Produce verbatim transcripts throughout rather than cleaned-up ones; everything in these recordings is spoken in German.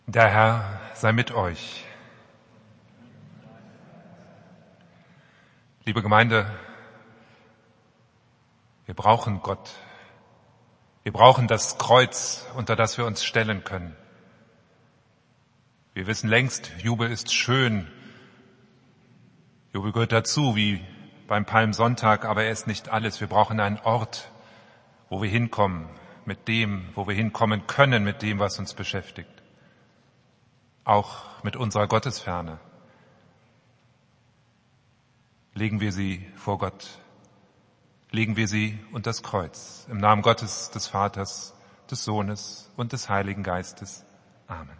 Der Herr sei mit euch. Liebe Gemeinde, wir brauchen Gott. Wir brauchen das Kreuz, unter das wir uns stellen können. Wir wissen längst, Jubel ist schön. Jubel gehört dazu, wie beim Palmsonntag, aber er ist nicht alles. Wir brauchen einen Ort, wo wir hinkommen, mit dem, wo wir hinkommen können, mit dem, was uns beschäftigt. Auch mit unserer Gottesferne. Legen wir sie vor Gott. Legen wir sie unter das Kreuz. Im Namen Gottes, des Vaters, des Sohnes und des Heiligen Geistes. Amen.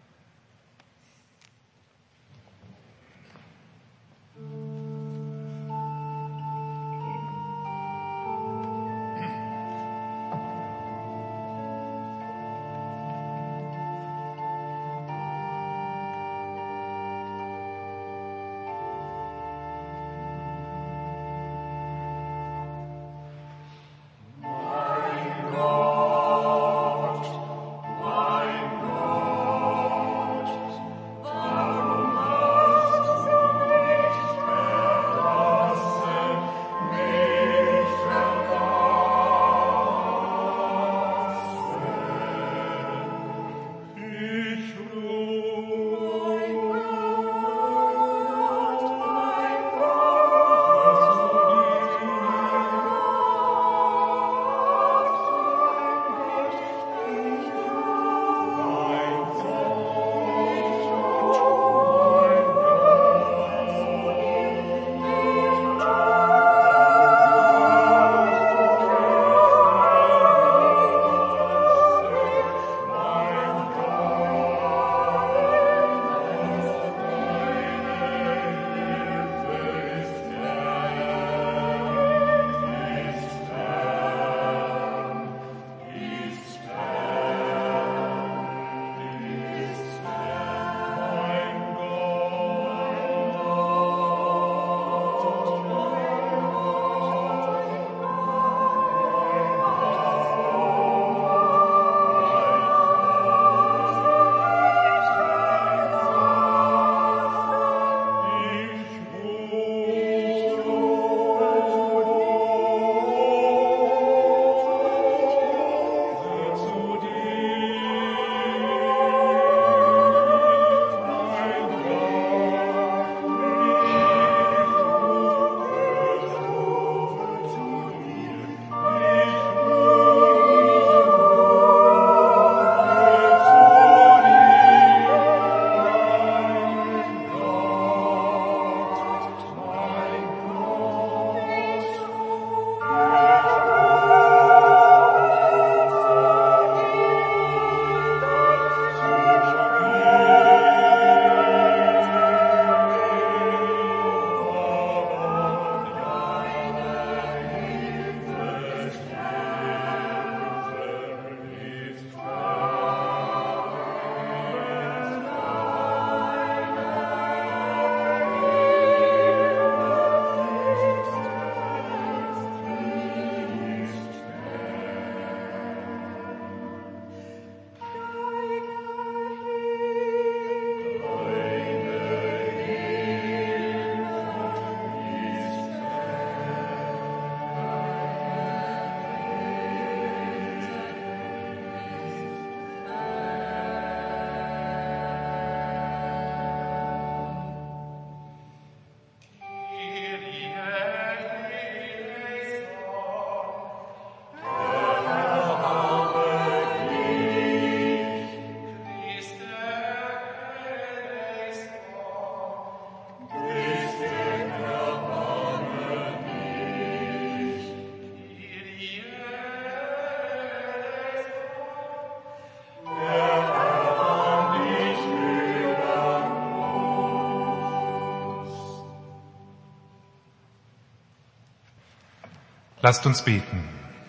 Lasst uns beten.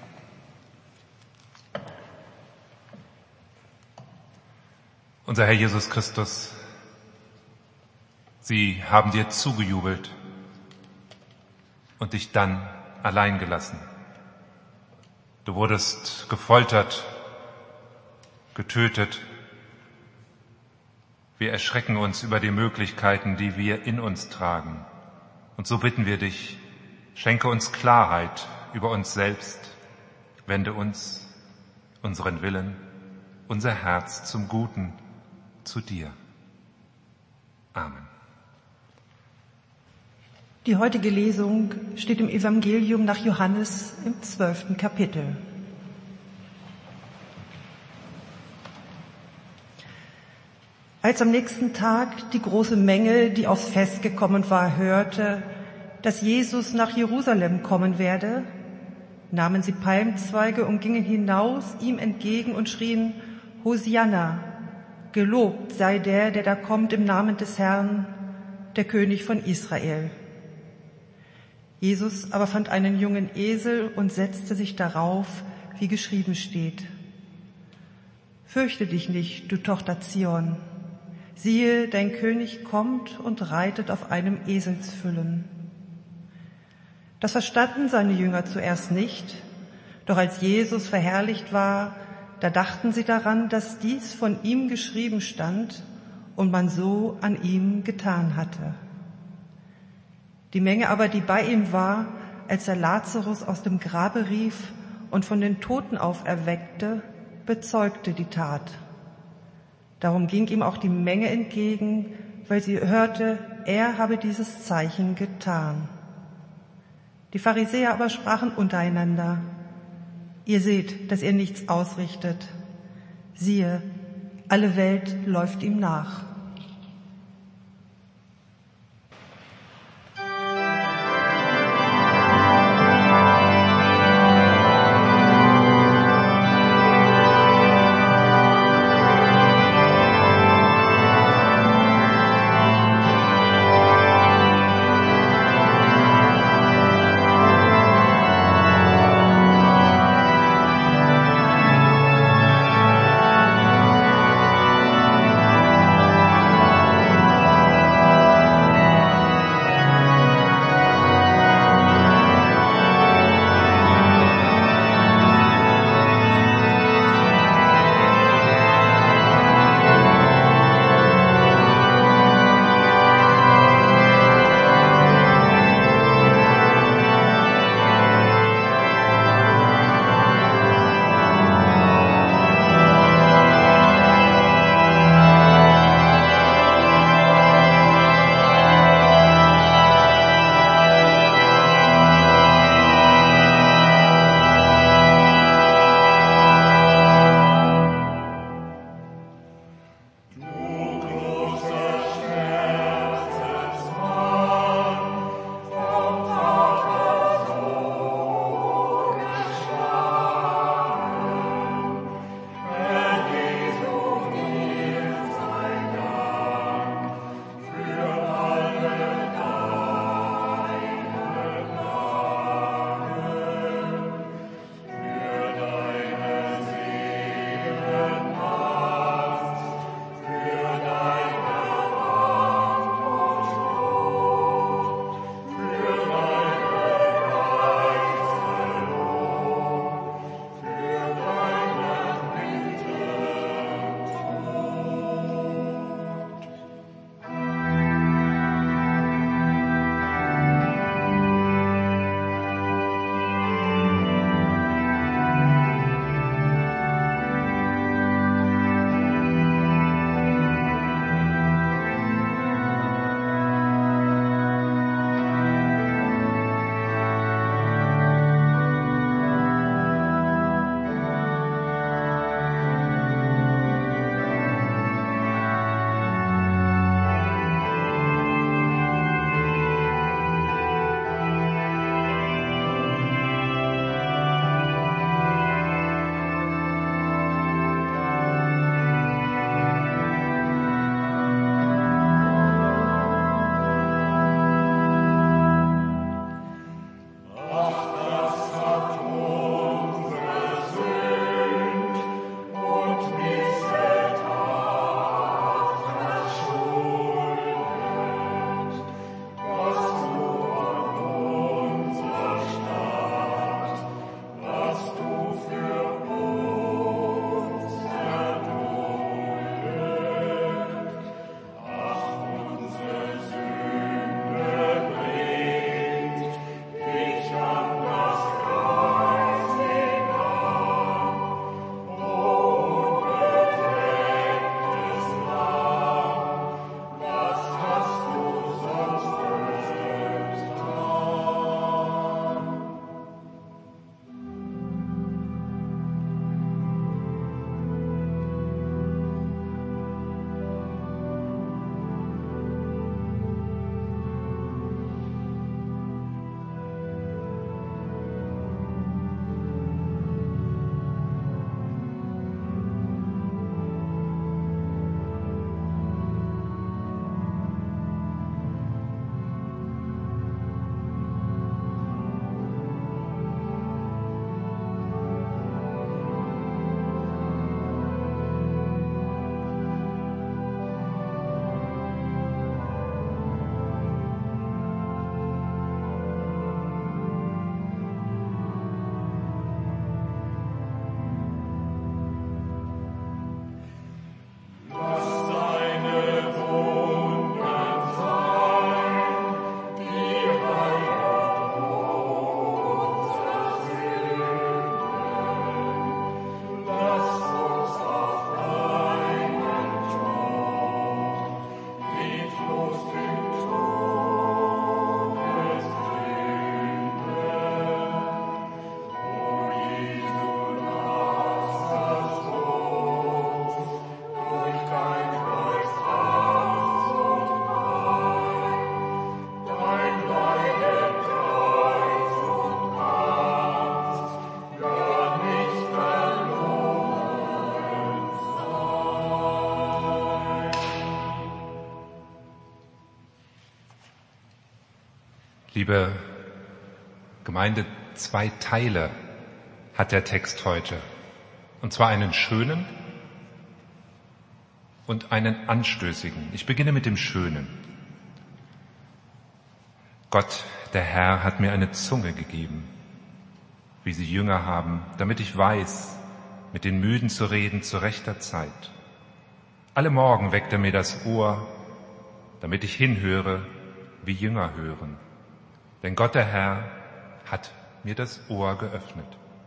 Unser Herr Jesus Christus, sie haben dir zugejubelt und dich dann allein gelassen. Du wurdest gefoltert, getötet Wir erschrecken uns über die Möglichkeiten, die wir in uns tragen. Und so bitten wir dich, schenke uns Klarheit über uns selbst, wende uns, unseren Willen, unser Herz zum Guten zu dir. Amen. Die heutige Lesung steht im Evangelium nach Johannes im zwölften Kapitel. Als am nächsten Tag die große Menge, die aufs Fest gekommen war, hörte, dass Jesus nach Jerusalem kommen werde, nahmen sie Palmzweige und gingen hinaus ihm entgegen und schrien, Hosianna, gelobt sei der, der da kommt im Namen des Herrn, der König von Israel. Jesus aber fand einen jungen Esel und setzte sich darauf, wie geschrieben steht. Fürchte dich nicht, du Tochter Zion. Siehe, dein König kommt und reitet auf einem Eselsfüllen. Das verstanden seine Jünger zuerst nicht, doch als Jesus verherrlicht war, da dachten sie daran, dass dies von ihm geschrieben stand und man so an ihm getan hatte. Die Menge aber, die bei ihm war, als er Lazarus aus dem Grabe rief und von den Toten auferweckte, bezeugte die Tat. Darum ging ihm auch die Menge entgegen, weil sie hörte, er habe dieses Zeichen getan. Die Pharisäer aber sprachen untereinander, ihr seht, dass er nichts ausrichtet. Siehe, alle Welt läuft ihm nach. Liebe Gemeinde, zwei Teile hat der Text heute. Und zwar einen schönen und einen anstößigen. Ich beginne mit dem Schönen. Gott, der Herr, hat mir eine Zunge gegeben, wie sie Jünger haben, damit ich weiß, mit den Müden zu reden zu rechter Zeit. Alle Morgen weckt er mir das Ohr, damit ich hinhöre, wie Jünger hören. Denn Gott, der Herr, hat mir das Ohr geöffnet.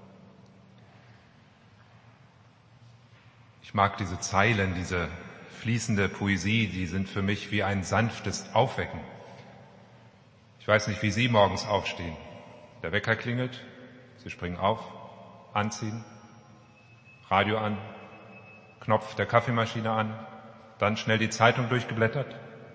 Ich mag diese Zeilen, diese fließende Poesie, die sind für mich wie ein sanftes Aufwecken. Ich weiß nicht, wie Sie morgens aufstehen. Der Wecker klingelt, Sie springen auf, anziehen, Radio an, Knopf der Kaffeemaschine an, dann schnell die Zeitung durchgeblättert.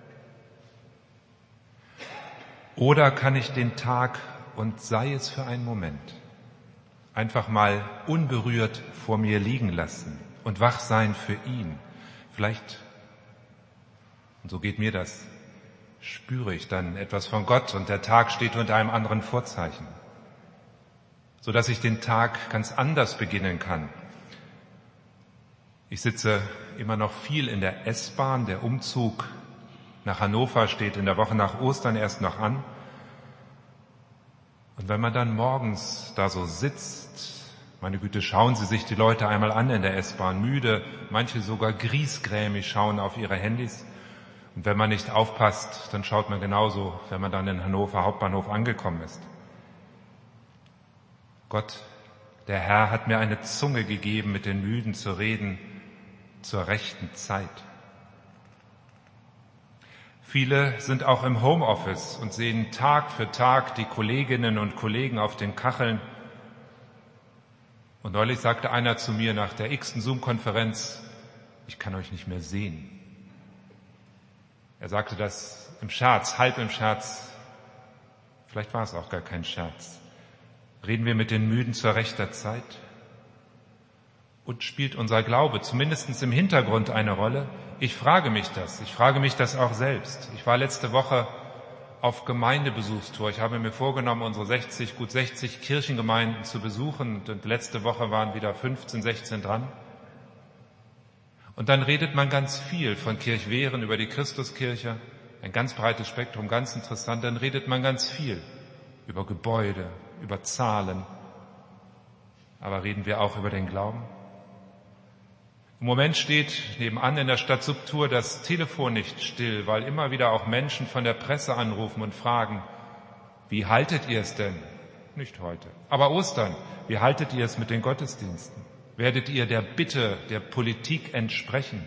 Oder kann ich den Tag, und sei es für einen Moment, einfach mal unberührt vor mir liegen lassen und wach sein für ihn? Vielleicht, und so geht mir das, spüre ich dann etwas von Gott und der Tag steht unter einem anderen Vorzeichen, sodass ich den Tag ganz anders beginnen kann. Ich sitze immer noch viel in der S-Bahn. Der Umzug nach Hannover steht in der Woche nach Ostern erst noch an. Und wenn man dann morgens da so sitzt, meine Güte, schauen Sie sich die Leute einmal an in der S-Bahn, müde, manche sogar griesgrämig schauen auf ihre Handys. Und wenn man nicht aufpasst, dann schaut man genauso, wenn man dann in Hannover Hauptbahnhof angekommen ist. Gott, der Herr, hat mir eine Zunge gegeben, mit den Müden zu reden, zur rechten Zeit. Viele sind auch im Homeoffice und sehen Tag für Tag die Kolleginnen und Kollegen auf den Kacheln. Und neulich sagte einer zu mir nach der x-ten Zoom-Konferenz, ich kann euch nicht mehr sehen. Er sagte das im Scherz, halb im Scherz. Vielleicht war es auch gar kein Scherz. Reden wir mit den Müden zur rechter Zeit? Und spielt unser Glaube zumindest im Hintergrund eine Rolle? Ich frage mich das. Ich frage mich das auch selbst. Ich war letzte Woche auf Gemeindebesuchstour. Ich habe mir vorgenommen, unsere sechzig, gut sechzig Kirchengemeinden zu besuchen. Und letzte Woche waren wieder fünfzehn, sechzehn dran. Und dann redet man ganz viel von Kirchwehren über die Christuskirche. Ein ganz breites Spektrum, ganz interessant. Dann redet man ganz viel über Gebäude, über Zahlen. Aber reden wir auch über den Glauben? Im Moment steht nebenan in der Stadt Subtur das Telefon nicht still, weil immer wieder auch Menschen von der Presse anrufen und fragen, wie haltet ihr es denn? Nicht heute, aber Ostern, wie haltet ihr es mit den Gottesdiensten? Werdet ihr der Bitte der Politik entsprechen?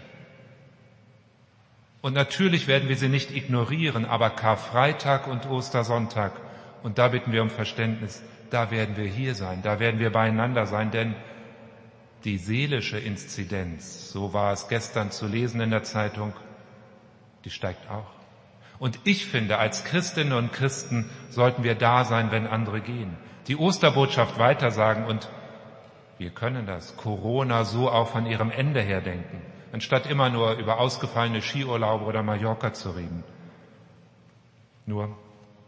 Und natürlich werden wir sie nicht ignorieren, aber Karfreitag und Ostersonntag, und da bitten wir um Verständnis, da werden wir hier sein, da werden wir beieinander sein, denn die seelische Inzidenz, so war es gestern zu lesen in der Zeitung, die steigt auch. Und ich finde, als Christinnen und Christen sollten wir da sein, wenn andere gehen. Die Osterbotschaft weitersagen und wir können das, Corona so auch von ihrem Ende her denken, anstatt immer nur über ausgefallene Skiurlaube oder Mallorca zu reden. Nur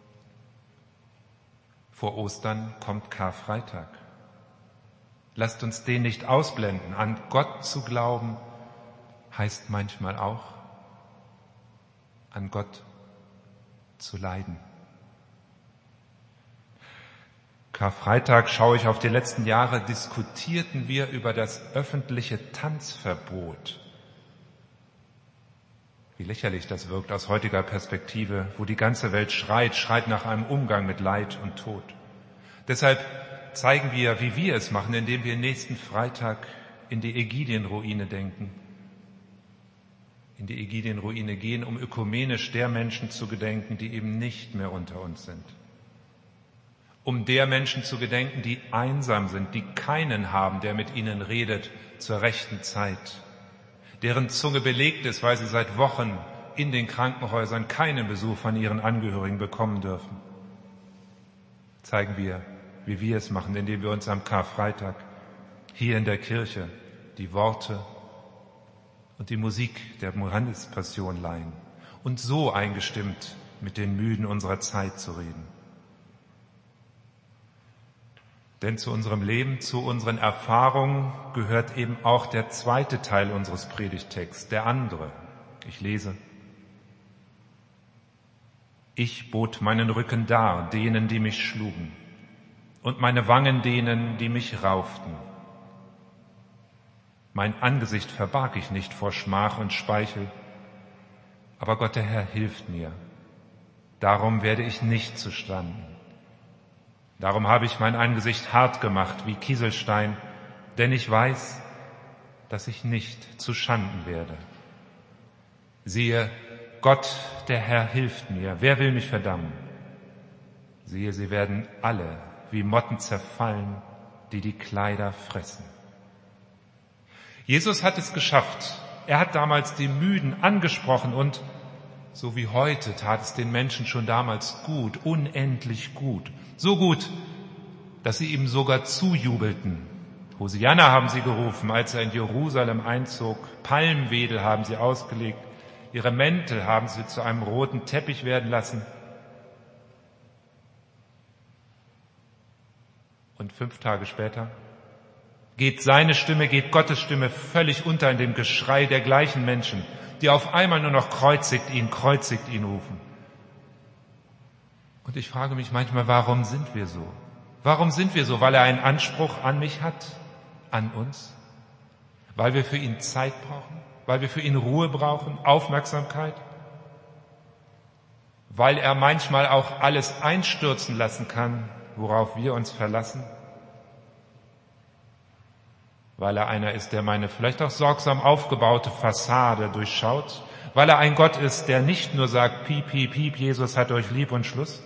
vor Ostern kommt Karfreitag. Lasst uns den nicht ausblenden. An Gott zu glauben heißt manchmal auch, an Gott zu leiden. Karfreitag schaue ich auf die letzten Jahre, diskutierten wir über das öffentliche Tanzverbot. Wie lächerlich das wirkt aus heutiger Perspektive, wo die ganze Welt schreit, schreit nach einem Umgang mit Leid und Tod. Deshalb zeigen wir, wie wir es machen, indem wir nächsten Freitag in die Ägidienruine denken. In die Ägidienruine gehen, um ökumenisch der Menschen zu gedenken, die eben nicht mehr unter uns sind. Um der Menschen zu gedenken, die einsam sind, die keinen haben, der mit ihnen redet zur rechten Zeit. Deren Zunge belegt ist, weil sie seit Wochen in den Krankenhäusern keinen Besuch von ihren Angehörigen bekommen dürfen. Zeigen wir, wie wir es machen, indem wir uns am Karfreitag hier in der Kirche die Worte und die Musik der Johannespassion leihen und so eingestimmt mit den Müden unserer Zeit zu reden. Denn zu unserem Leben, zu unseren Erfahrungen gehört eben auch der zweite Teil unseres Predigtexts, der andere. Ich lese: Ich bot meinen Rücken dar denen, die mich schlugen, und meine Wangen denen, die mich rauften. Mein Angesicht verbarg ich nicht vor Schmach und Speichel, aber Gott der Herr hilft mir. Darum werde ich nicht zustanden. Darum habe ich mein Angesicht hart gemacht wie Kieselstein, denn ich weiß, dass ich nicht zu Schanden werde. Siehe, Gott, der Herr, hilft mir. Wer will mich verdammen? Siehe, sie werden alle wie Motten zerfallen, die die Kleider fressen. Jesus hat es geschafft. Er hat damals die Müden angesprochen und so wie heute tat es den Menschen schon damals gut, unendlich gut. So gut, dass sie ihm sogar zujubelten. Hosianna haben sie gerufen, als er in Jerusalem einzog. Palmwedel haben sie ausgelegt. Ihre Mäntel haben sie zu einem roten Teppich werden lassen. Und fünf Tage später geht seine Stimme, geht Gottes Stimme völlig unter in dem Geschrei der gleichen Menschen, die auf einmal nur noch kreuzigt ihn, kreuzigt ihn rufen. Und ich frage mich manchmal, warum sind wir so? Warum sind wir so? Weil er einen Anspruch an mich hat, an uns? Weil wir für ihn Zeit brauchen? Weil wir für ihn Ruhe brauchen, Aufmerksamkeit? Weil er manchmal auch alles einstürzen lassen kann, worauf wir uns verlassen? Weil er einer ist, der meine vielleicht auch sorgsam aufgebaute Fassade durchschaut? Weil er ein Gott ist, der nicht nur sagt, piep, piep, piep, Jesus hat euch lieb und Schluss?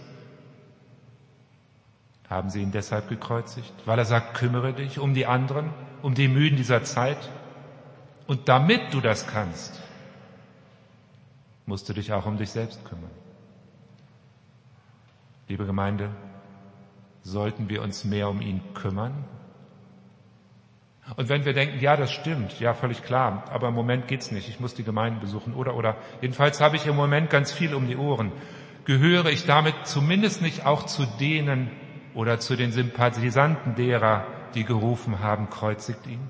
Haben sie ihn deshalb gekreuzigt? Weil er sagt, kümmere dich um die anderen, um die Müden dieser Zeit? Und damit du das kannst, musst du dich auch um dich selbst kümmern. Liebe Gemeinde, sollten wir uns mehr um ihn kümmern? Und wenn wir denken, ja, das stimmt, ja, völlig klar, aber im Moment geht's nicht, ich muss die Gemeinden besuchen oder, oder, jedenfalls habe ich im Moment ganz viel um die Ohren. Gehöre ich damit zumindest nicht auch zu denen oder zu den Sympathisanten derer, die gerufen haben, kreuzigt ihn?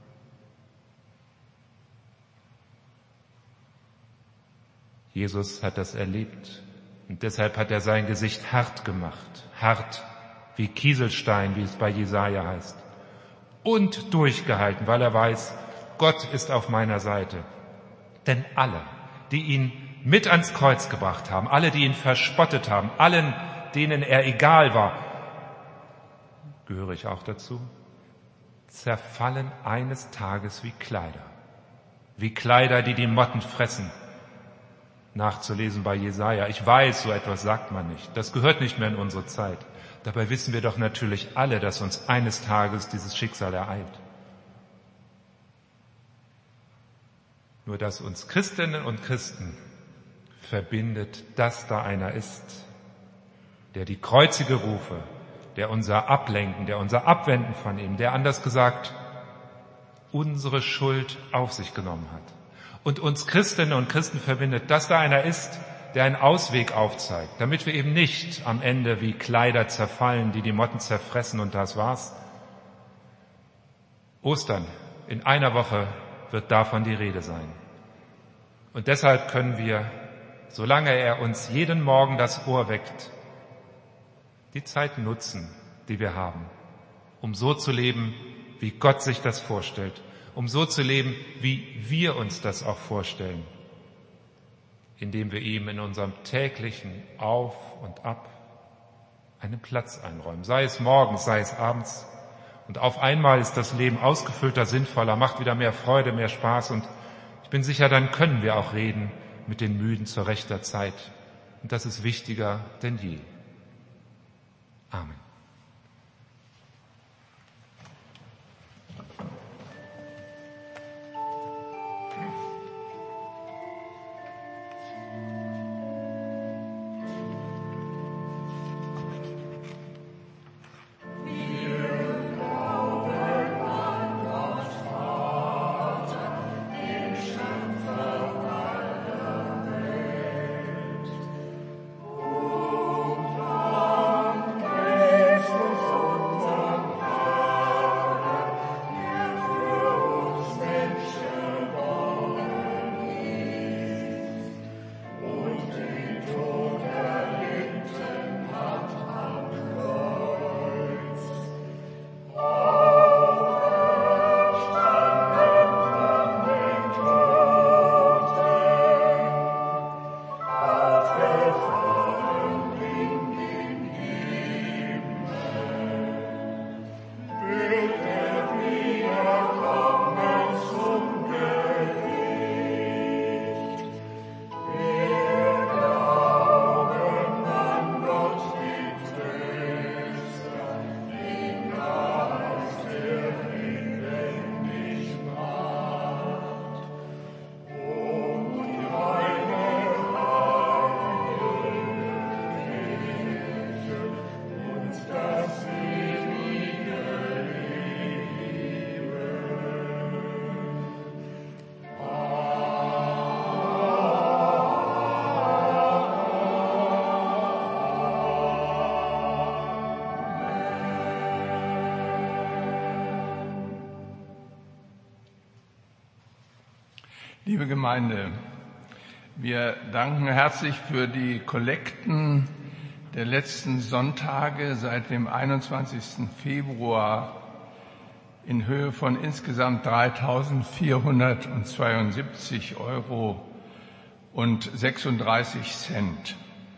Jesus hat das erlebt und deshalb hat er sein Gesicht hart gemacht, hart wie Kieselstein, wie es bei Jesaja heißt. Und durchgehalten, weil er weiß, Gott ist auf meiner Seite. Denn alle, die ihn mit ans Kreuz gebracht haben, alle, die ihn verspottet haben, allen, denen er egal war, gehöre ich auch dazu, zerfallen eines Tages wie Kleider. Wie Kleider, die die Motten fressen. Nachzulesen bei Jesaja. Ich weiß, so etwas sagt man nicht. Das gehört nicht mehr in unsere Zeit. Dabei wissen wir doch natürlich alle, dass uns eines Tages dieses Schicksal ereilt. Nur dass uns Christinnen und Christen verbindet, dass da einer ist, der die kreuzige Rufe, der unser Ablenken, der unser Abwenden von ihm, der anders gesagt unsere Schuld auf sich genommen hat. Und uns Christinnen und Christen verbindet, dass da einer ist, der einen Ausweg aufzeigt, damit wir eben nicht am Ende wie Kleider zerfallen, die die Motten zerfressen und das war's. Ostern, in einer Woche wird davon die Rede sein. Und deshalb können wir, solange er uns jeden Morgen das Ohr weckt, die Zeit nutzen, die wir haben, um so zu leben, wie Gott sich das vorstellt, um so zu leben, wie wir uns das auch vorstellen, indem wir ihm in unserem täglichen Auf und Ab einen Platz einräumen, sei es morgens, sei es abends. Und auf einmal ist das Leben ausgefüllter, sinnvoller, macht wieder mehr Freude, mehr Spaß. Und ich bin sicher, dann können wir auch reden mit den Müden zur rechter Zeit. Und das ist wichtiger denn je. Amen. Amen. Liebe Gemeinde, wir danken herzlich für die Kollekten der letzten Sonntage seit dem einundzwanzigsten Februar in Höhe von insgesamt dreitausendvierhundertzweiundsiebzig Euro und sechsunddreißig Cent.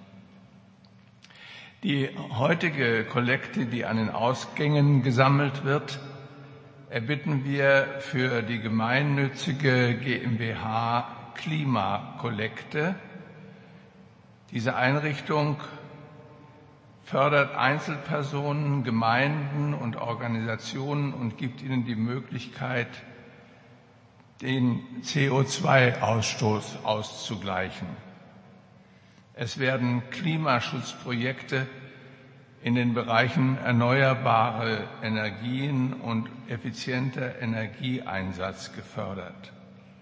Die heutige Kollekte, die an den Ausgängen gesammelt wird, erbitten wir für die gemeinnützige GmbH Klimakollekte. Diese Einrichtung fördert Einzelpersonen, Gemeinden und Organisationen und gibt ihnen die Möglichkeit, den C O zwei Ausstoß auszugleichen. Es werden Klimaschutzprojekte in den Bereichen erneuerbare Energien und effizienter Energieeinsatz gefördert.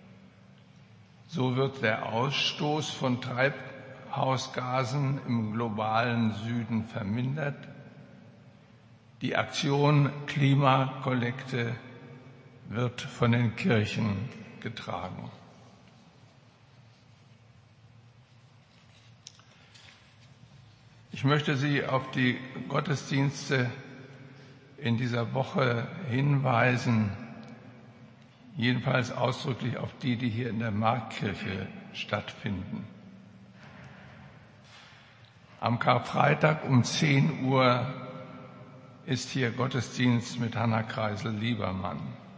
So wird der Ausstoß von Treibhausgasen im globalen Süden vermindert. Die Aktion Klimakollekte wird von den Kirchen getragen. Ich möchte Sie auf die Gottesdienste in dieser Woche hinweisen, jedenfalls ausdrücklich auf die, die hier in der Marktkirche stattfinden. Am Karfreitag um zehn Uhr ist hier Gottesdienst mit Hanna Kreisel-Liebermann.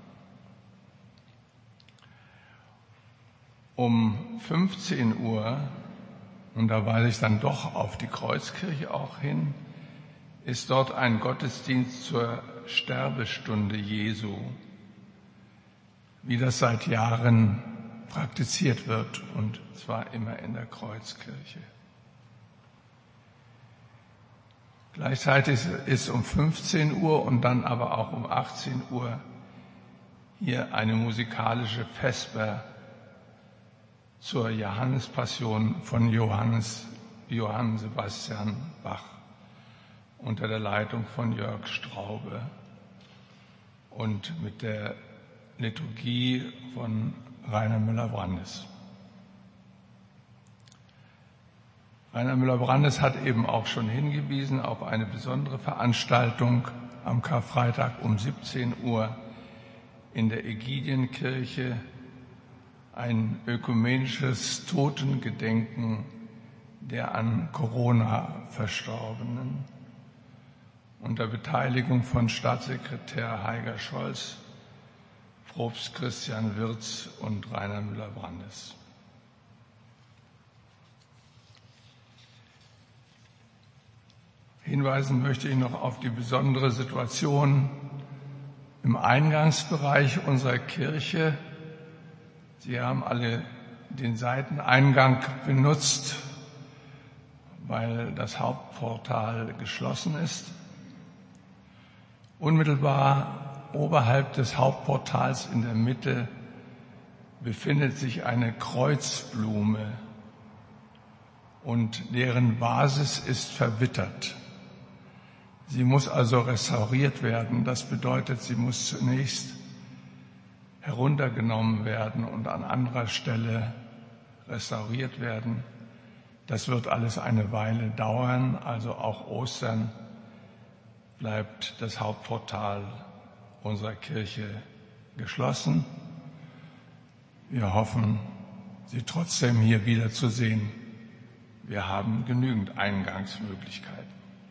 Um fünfzehn Uhr, und da weise ich dann doch auf die Kreuzkirche auch hin, ist dort ein Gottesdienst zur Sterbestunde Jesu, wie das seit Jahren praktiziert wird, und zwar immer in der Kreuzkirche. Gleichzeitig ist um fünfzehn Uhr und dann aber auch um achtzehn Uhr hier eine musikalische Vesper zur Johannespassion von Johannes, Johann Sebastian Bach unter der Leitung von Jörg Straube und mit der Liturgie von Rainer Müller-Brandes. Rainer Müller-Brandes hat eben auch schon hingewiesen auf eine besondere Veranstaltung am Karfreitag um siebzehn Uhr in der Ägidienkirche, ein ökumenisches Totengedenken der an Corona Verstorbenen unter Beteiligung von Staatssekretär Heiger Scholz, Propst Christian Wirz und Rainer Müller-Brandes. Hinweisen möchte ich noch auf die besondere Situation im Eingangsbereich unserer Kirche. Sie haben alle den Seiteneingang benutzt, weil das Hauptportal geschlossen ist. Unmittelbar oberhalb des Hauptportals in der Mitte befindet sich eine Kreuzblume und deren Basis ist verwittert. Sie muss also restauriert werden. Das bedeutet, sie muss zunächst heruntergenommen werden und an anderer Stelle restauriert werden. Das wird alles eine Weile dauern, also auch Ostern bleibt das Hauptportal unserer Kirche geschlossen. Wir hoffen, Sie trotzdem hier wiederzusehen. Wir haben genügend Eingangsmöglichkeiten.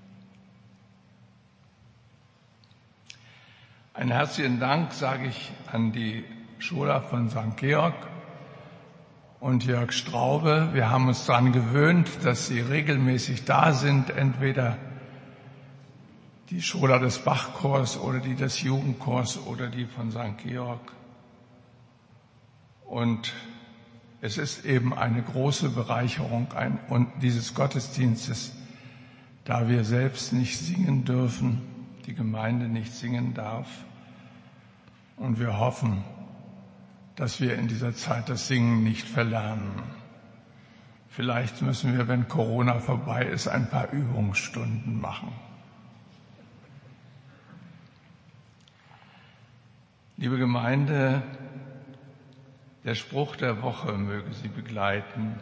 Einen herzlichen Dank sage ich an die Schola von Sankt Georg und Jörg Straube. Wir haben uns daran gewöhnt, dass sie regelmäßig da sind, entweder die Schola des Bachchors oder die des Jugendchors oder die von Sankt Georg. Und es ist eben eine große Bereicherung dieses Gottesdienstes, da wir selbst nicht singen dürfen, die Gemeinde nicht singen darf. Und wir hoffen, dass wir in dieser Zeit das Singen nicht verlernen. Vielleicht müssen wir, wenn Corona vorbei ist, ein paar Übungsstunden machen. Liebe Gemeinde, Der Spruch der Woche möge Sie begleiten.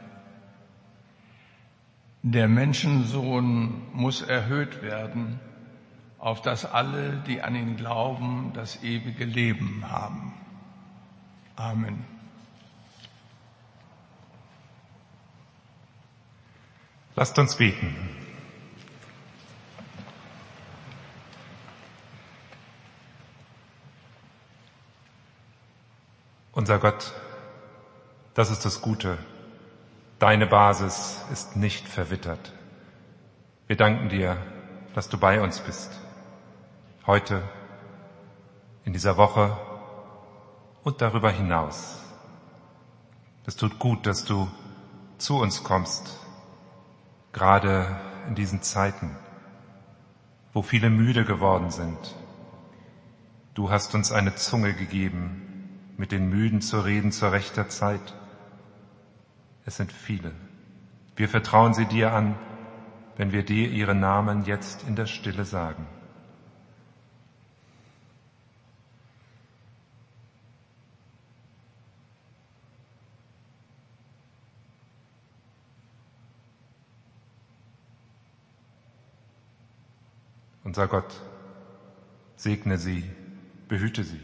Der Menschensohn muss erhöht werden, auf dass alle, die an ihn glauben, das ewige Leben haben. Amen. Lasst uns beten. Unser Gott, das ist das Gute. Deine Basis ist nicht verwittert. Wir danken dir, dass du bei uns bist. Heute, in dieser Woche und darüber hinaus. Es tut gut, dass du zu uns kommst, gerade in diesen Zeiten, wo viele müde geworden sind. Du hast uns eine Zunge gegeben, mit den Müden zu reden zur rechter Zeit. Es sind viele. Wir vertrauen sie dir an, wenn wir dir ihre Namen jetzt in der Stille sagen. Unser Gott, segne sie, behüte sie.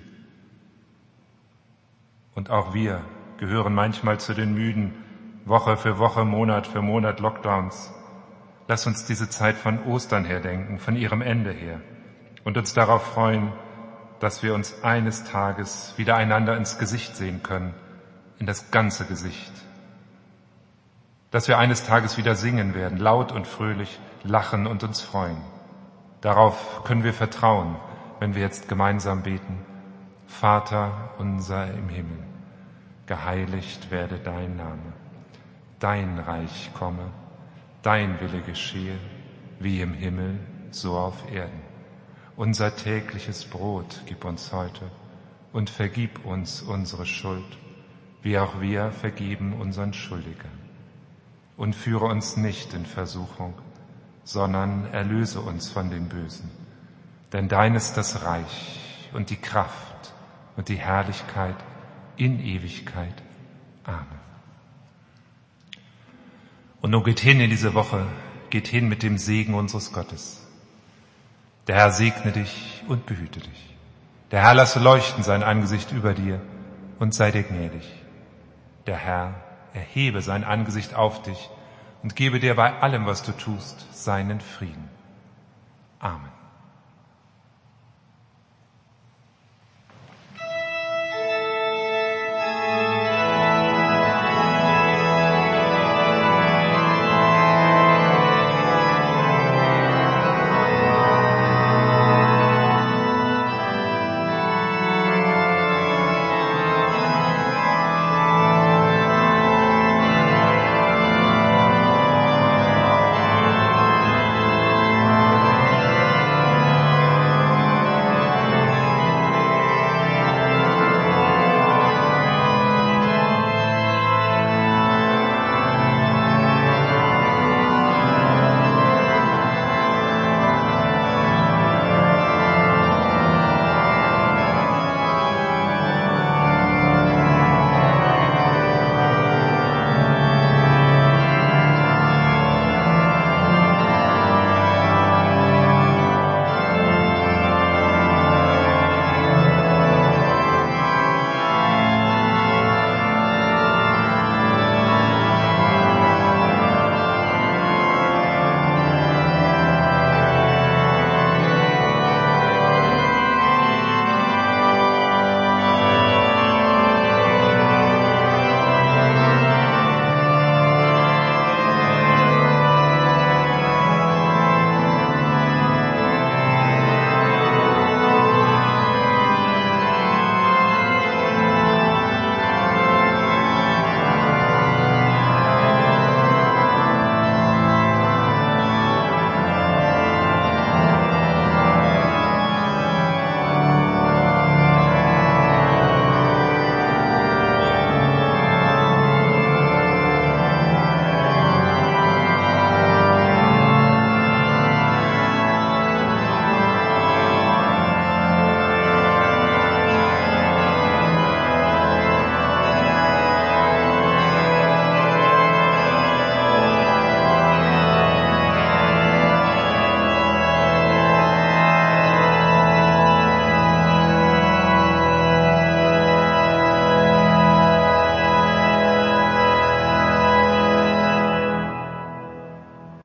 Und auch wir gehören manchmal zu den Müden, Woche für Woche, Monat für Monat Lockdowns. Lass uns diese Zeit von Ostern her denken, von ihrem Ende her, und uns darauf freuen, dass wir uns eines Tages wieder einander ins Gesicht sehen können, in das ganze Gesicht. Dass wir eines Tages wieder singen werden, laut und fröhlich, lachen und uns freuen. Darauf können wir vertrauen, wenn wir jetzt gemeinsam beten. Vater unser im Himmel, geheiligt werde dein Name. Dein Reich komme, dein Wille geschehe, wie im Himmel, so auf Erden. Unser tägliches Brot gib uns heute und vergib uns unsere Schuld, wie auch wir vergeben unseren Schuldigern. Und führe uns nicht in Versuchung, sondern erlöse uns von dem Bösen. Denn dein ist das Reich und die Kraft und die Herrlichkeit in Ewigkeit. Amen. Und nun geht hin in diese Woche, geht hin mit dem Segen unseres Gottes. Der Herr segne dich und behüte dich. Der Herr lasse leuchten sein Angesicht über dir und sei dir gnädig. Der Herr erhebe sein Angesicht auf dich und gebe dir bei allem, was du tust, seinen Frieden. Amen.